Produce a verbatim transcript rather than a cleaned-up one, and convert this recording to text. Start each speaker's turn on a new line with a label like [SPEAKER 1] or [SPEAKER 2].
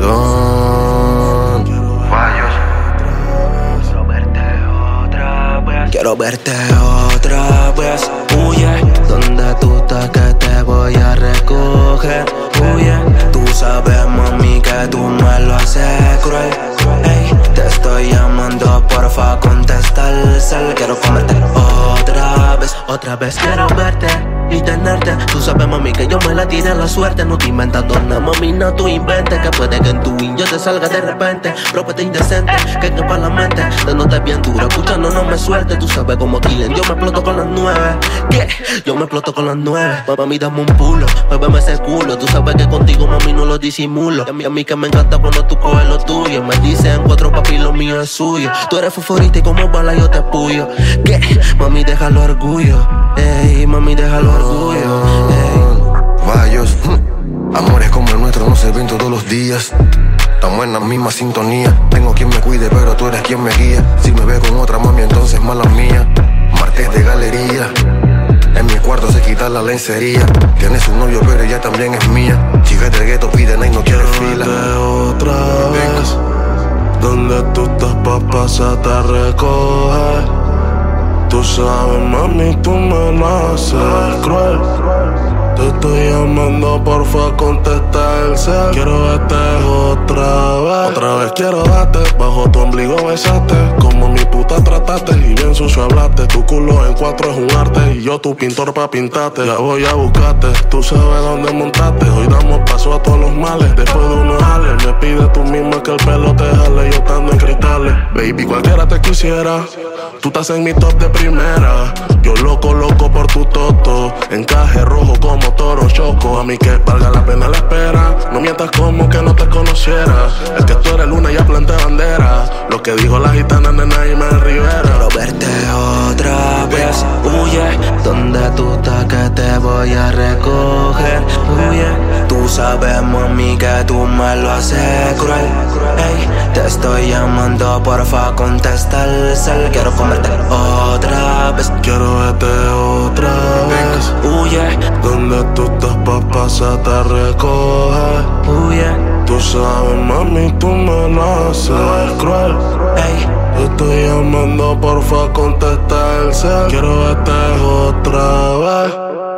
[SPEAKER 1] Don Guayos.
[SPEAKER 2] Quiero verte otra vez.
[SPEAKER 1] Quiero verte otra vez. Huye, donde tú estás que te voy a recoger. Huye, tú sabes, mami, que tú me lo haces cruel. Ey, te estoy llamando, porfa, contesta el cel. Quiero comerte otra vez, otra vez. Quiero verte y tenerte. Tú sabes, mami, que yo me la tiré a la suerte. No te inventando nada, mami, no tú inventes. Que puede que en tu yo te salga de repente. Rópete indecente, que que pa' la mente. Dándote bien duro, escuchando no me suelte. Tú sabes como Killen, yo me exploto con las nueve. ¿Qué? Yo me exploto con las nueve. Mami, dame un pulo, muéveme ese culo. Tú sabes que contigo, mami, no lo disimulo. Y a mí, a mí que me encanta cuando tú coges lo tuyo. Me dicen cuatro papi, lo mío es suyo. Tú eres favorita y como bala yo te apoyo. ¿Qué? Mami, déjalo orgullo. Ey, mami, déjalo orgullo. Ey.
[SPEAKER 3] Vayos, amores como el nuestro no se ven todos los días. Estamos en la misma sintonía. Tengo quien me cuide, pero tú eres quien me guía. Si me ve con otra mami, entonces mala mía. Martes de galería. En mi cuarto se quita la lencería. Tienes un novio, pero ella también es mía. Chica del gueto pide y no quiere fila.
[SPEAKER 4] Otra vez, donde tú estás pa' pasarte a recoger. Tú sabes, mami, tú me lo haces cruel. Te estoy llamando, porfa, contesta el cel. Quiero verte otra vez. Otra vez quiero darte, bajo tu ombligo besaste. Como mi puta trataste y bien sucio hablaste. Tu culo en cuatro es un arte y yo tu pintor pa' pintarte. Ya voy a buscarte, tú sabes dónde montarte. Hoy damos paso a todos los males. Después de unos jales, me pide tú misma que el pelo te jale. Yo estando en cristales, baby, cualquiera te quisiera. Tú estás en mi top de primera. Yo loco, loco por tu toto. Encaje rojo como toro choco. A mí que valga la pena la espera. No mientas como que no te conociera. Es que tú eres luna y ya planté bandera. Lo que dijo la gitana de Naima Rivera.
[SPEAKER 1] Quiero verte otra vez. Huye, donde tú estás que te voy a recoger. Huye, tú sabes, mami, que tú me lo haces cruel. Ey, te estoy llamando, porfa, contesta el cel. Quiero comerte otra vez.
[SPEAKER 4] Quiero verte otra vez.
[SPEAKER 1] Huye,
[SPEAKER 4] donde tú estás pa' pasarte a recoger.
[SPEAKER 1] huye,
[SPEAKER 4] Tú sabes, mami, tú me lo haces cruel.
[SPEAKER 1] ey.
[SPEAKER 4] Te estoy llamando, porfa, contesta el cel. Quiero verte otra vez.